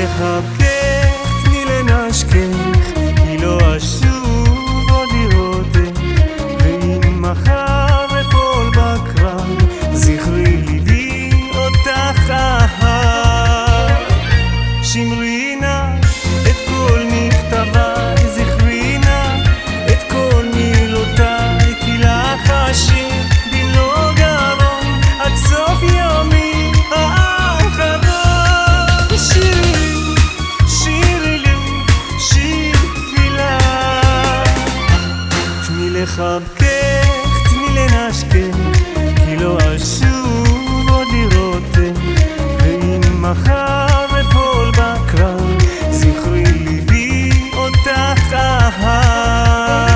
לחבקך, תני לנשקך, כי לא אשוב עוד לראותך. ואם מחר אפול בקרב, זכרי ליבי אותך אהב. שמרי נא את כל מכתביי, זכרי נא את כל מילותיי, כי לך אשיר במלוא גרון עד סוף יומי האחרון. שירי לי שיר תפילה, תני לחבקך, תני לנשקך, כי לא אשוב עוד לראותך. ואם מחר אפול בקרב, זכרי ליבי אותך אהב.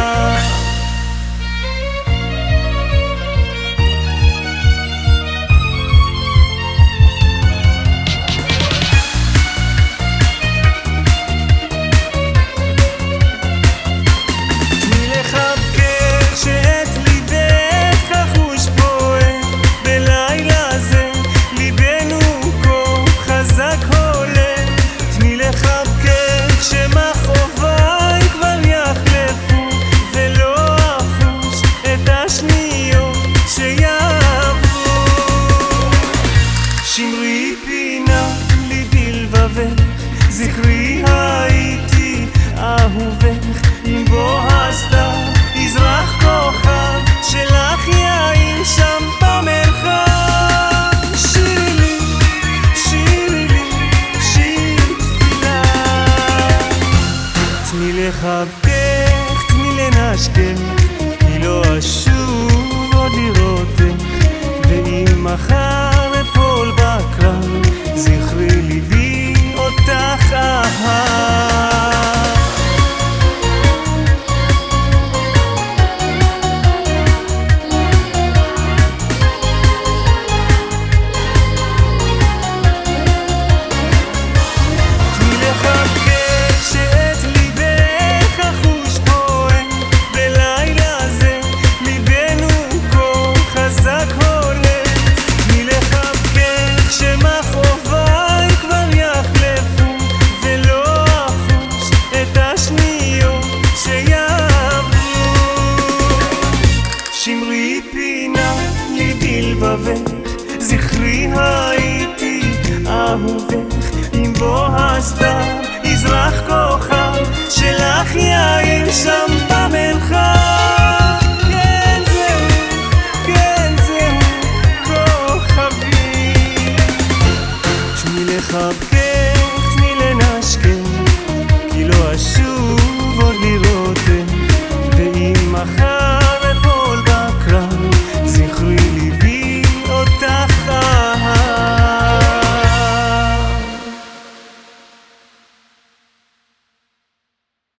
שמרי פינה לי בלבבך, זכרי הייתי אהובך. אם בוא הסתיו יזרח כוכב, שלך יאיר שם במרחב. שירי לי שיר תפילה, תני לחבקך, תני לנשקך, כי לא אשוב עוד לראותך. ואם מחר אפול בקרב, זכרי ליבי אותך אהב. תני לחבקך שאת ליבך אחוש פועם, בלילה זה ליבנו כה חזק הולך. תני לחבקך שמכאוביי כבר יחלפו, ולא אחוש את השניות שיעברו. שמרי פינה לי בלבבך, זכרי הייתי אהובך. אם בוא הסתיו יזרח כוכב, שלך יאיר שם במרחב.